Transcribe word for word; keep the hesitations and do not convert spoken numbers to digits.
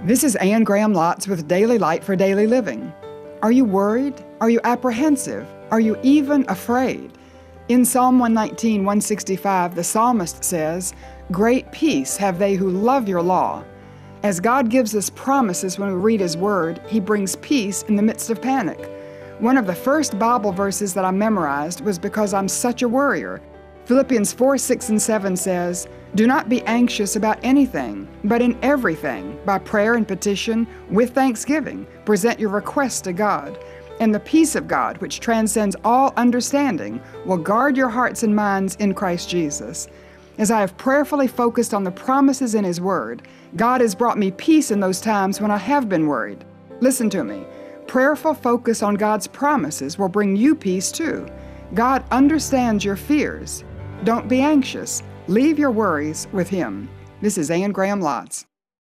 This is Anne Graham Lotz with Daily Light for Daily Living. Are you worried? Are you apprehensive? Are you even afraid? In Psalm one nineteen, one sixty-five, the psalmist says, "Great peace have they who love your law." As God gives us promises when we read His Word, He brings peace in the midst of panic. One of the first Bible verses that I memorized was because I'm such a worrier. Philippians four, six, and seven says, "Do not be anxious about anything, but in everything, by prayer and petition, with thanksgiving, present your requests to God. And the peace of God, which transcends all understanding, will guard your hearts and minds in Christ Jesus." As I have prayerfully focused on the promises in His Word, God has brought me peace in those times when I have been worried. Listen to me. Prayerful focus on God's promises will bring you peace too. God understands your fears. Don't be anxious. Leave your worries with Him. This is Anne Graham Lotz.